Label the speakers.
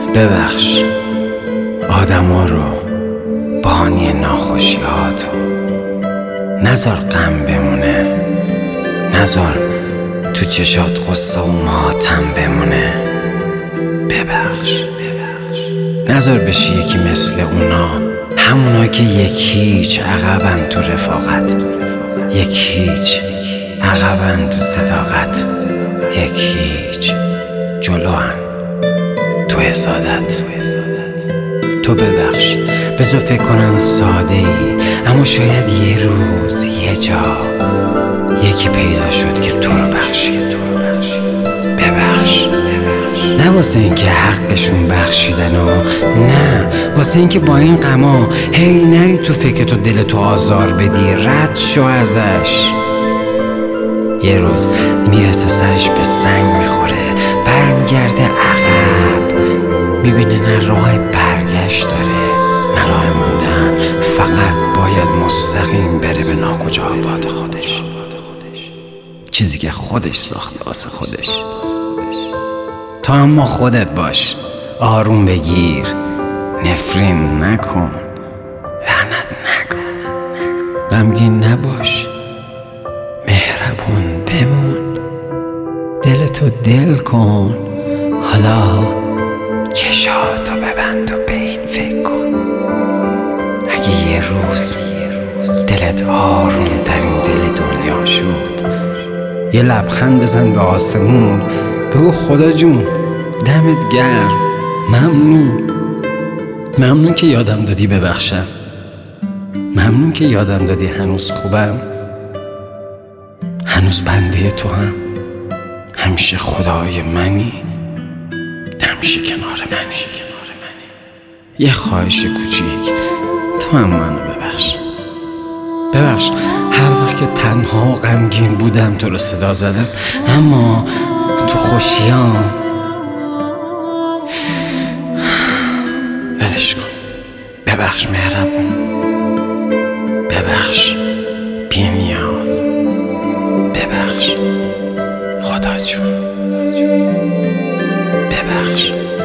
Speaker 1: ببخش آدما رو، بانی ناخوشیاتو. نذار غم بمونه، نذار تو چشات قصه و ماتم بمونه. ببخش نذار بشی یکی مثل اونا، همونایی که یکیچ عقبن تو رفاقت، یکیچ عقبن تو صداقت، یکیچ جلوان تو حسادت. تو ببخش، بذار فکر کنن ساده ای، اما شاید یه روز یه جا یکی پیدا شد که تو رو بخشید. ببخش نه واسه این که حقشون بخشیدن و نه واسه این که با این غما هی نری تو فکرت و دلتو آزار بدی. رد شو ازش. یه روز میرسه سرش به سنگ میخوره، برمیگرده عقب، میبینه نه راه برگشت داره نه راه موندن، فقط باید مستقیم بره به ناکجا آباد خودش، چیزی که خودش ساخته واسه خودش. تو اما خودت باش، آروم بگیر، نفرین نکن، لعنت نکن، غمگین نباش، مهربون بمون، دلتو دل کن. حالا چشاتو ببند و به این فکر کن، اگه یه روز دلت آروم ترین دل دنیا شد، یه لبخند بزن به آسمون، بگو خدا جون دمت گرم، ممنون که یادم دادی ببخشم، ممنون که یادم دادی هنوز خوبم، هنوز بنده تو هم، همیشه خدای منی، همیشه کنار منی. یه خواهش کوچیک، تو هم منو ببخش هر وقت که تنها و غمگین بودم تو رو صدا زدم، اما تو خوشیام ولش کن. ببخش مهربون، ببخش بی نیاز، ببخش خدا جون، ببخش.